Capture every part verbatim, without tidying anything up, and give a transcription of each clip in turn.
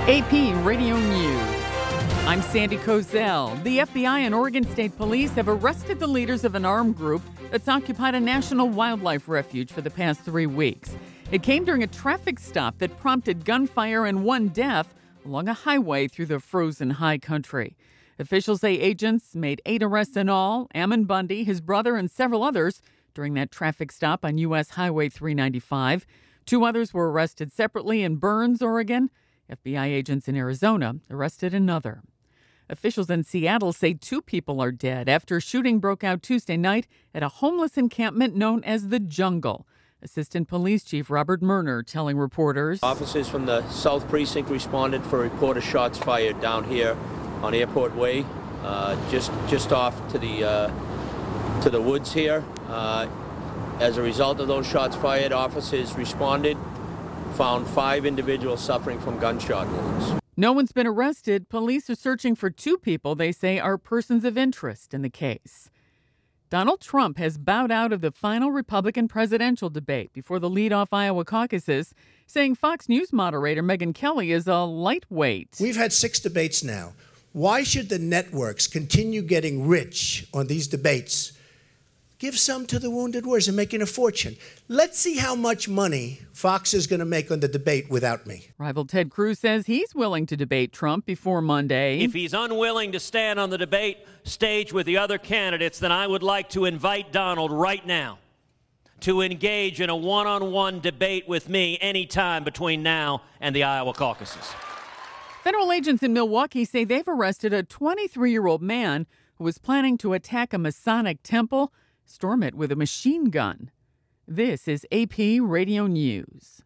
A P Radio News. I'm Sandy Kozel. The F B I and Oregon State Police have arrested the leaders of an armed group that's occupied a national wildlife refuge for the past three weeks. It came during a traffic stop that prompted gunfire and one death along a highway through the frozen high country. Officials say agents made eight arrests in all: Ammon Bundy, his brother, and several others during that traffic stop on U S Highway three ninety-five. Two others were arrested separately in Burns, Oregon. F B I agents in Arizona arrested another. Officials in Seattle say two people are dead after a shooting broke out Tuesday night at a homeless encampment known as the Jungle. Assistant Police Chief Robert Murner telling reporters, officers from the South Precinct responded for a report of shots fired down here on Airport Way, uh, just just off to the uh, to the woods here. Uh, as a result of those shots fired, officers responded, found five individuals suffering from gunshot wounds. No one's been arrested. Police are searching for two people they say are persons of interest in the case. Donald Trump has bowed out of the final Republican presidential debate before the lead-off Iowa caucuses, saying Fox News moderator Megyn Kelly is a lightweight. We've had six debates now. Why should the networks continue getting rich on these debates? Give some to the wounded warriors. They're making a fortune. Let's see how much money Fox is going to make on the debate without me. Rival Ted Cruz says he's willing to debate Trump before Monday. If he's unwilling to stand on the debate stage with the other candidates, then I would like to invite Donald right now to engage in a one-on-one debate with me anytime between now and the Iowa caucuses. Federal agents in Milwaukee say they've arrested a twenty-three-year-old man who was planning to attack a Masonic temple, storm it with a machine gun. This is A P Radio News.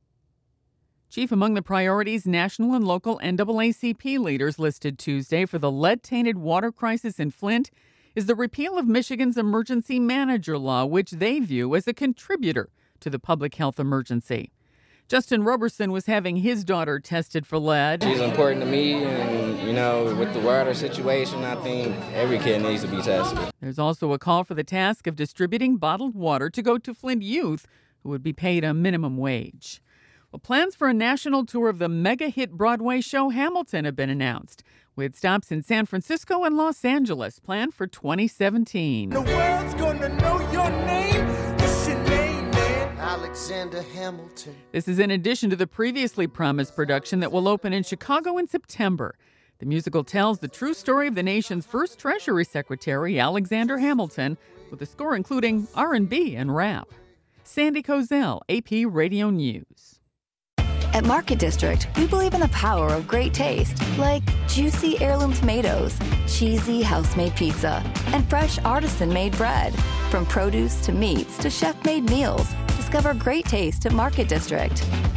Chief among the priorities, national and local N double A C P leaders listed Tuesday for the lead-tainted water crisis in Flint is the repeal of Michigan's emergency manager law, which they view as a contributor to the public health emergency. Justin Roberson was having his daughter tested for lead. She's important to me, and, you know, with the water situation, I think every kid needs to be tested. There's also a call for the task of distributing bottled water to go to Flint youth who would be paid a minimum wage. Well, plans for a national tour of the mega-hit Broadway show Hamilton have been announced, with stops in San Francisco and Los Angeles planned for twenty seventeen. The world's gonna know your name. What's your name, man? Alexander Hamilton. This is in addition to the previously promised production that will open in Chicago in September. The musical tells the true story of the nation's first Treasury Secretary, Alexander Hamilton, with a score including R and B and rap. Sandy Kozel, A P Radio News. At Market District, we believe in the power of great taste, like juicy heirloom tomatoes, cheesy house-made pizza, and fresh artisan-made bread. From produce to meats to chef-made meals, discover great taste at Market District.